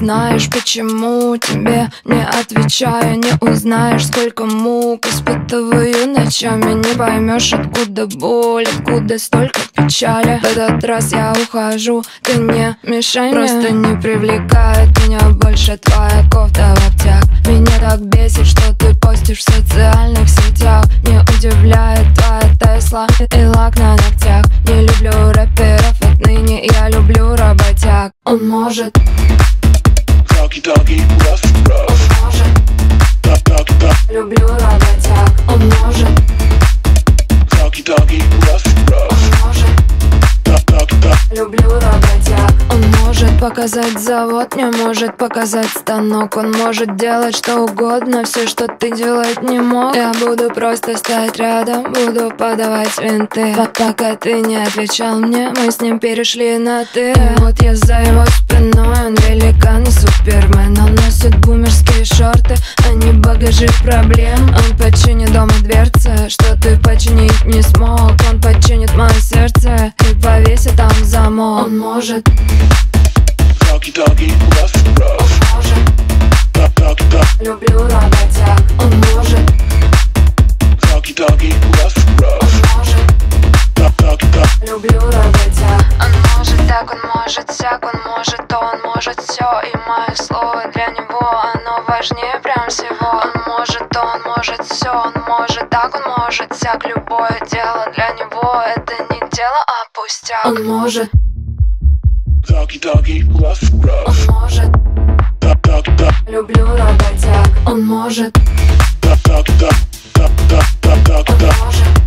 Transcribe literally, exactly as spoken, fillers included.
знаешь, почему тебе не отвечаю. Не узнаешь, сколько мук испытываю ночами. Не поймешь, откуда боль, откуда столько печали. В этот раз я ухожу, ты не мешай мне. Просто не привлекает меня больше твоя кофта в обтяг. Меня так бесит, что ты постишь в социальных сетях. Не удивляет твоя Тесла и лак на ногтях. Не люблю рэперов отныне, я люблю работяг. Он может. Talkie-talkie, rough, rough. Он может. Talkie-talkie, люблю работяг. Он может. talkie-talkie, rough, rough. Он может. Talkie-talkie, люблю работяг. Он может показать завод, мне может показать станок. Он может делать что угодно, все, что ты делать не мог. Я буду просто стоять рядом, буду подавать винты. Пока ты не отвечал мне, мы с ним перешли на ты. И вот я за его спиной, он великан и супермен. Он носит бумерские шорты, а не багажи проблем. Он починит дома дверцы, что ты починить не смог. Он починит мое сердце и повесит там замок. Он может. talkie-talkie, rough, rough. Он может. Talkie-talkie, люблю работяг. Он может. talkie-talkie, rough, rough. Он может. Talkie-talkie, люблю работяг. Он может так, он может сяк, он может то, он может все. И мое слово для него, оно важнее прям всего. Он может то, он может все, он может так, он может сяк. Любое дело для него, это не дело, а пустяк. Он может. talkie-talkie, rough, rough. Он может. Talkie-talkie, люблю работяг. Он может. talkie-talkie, Он может.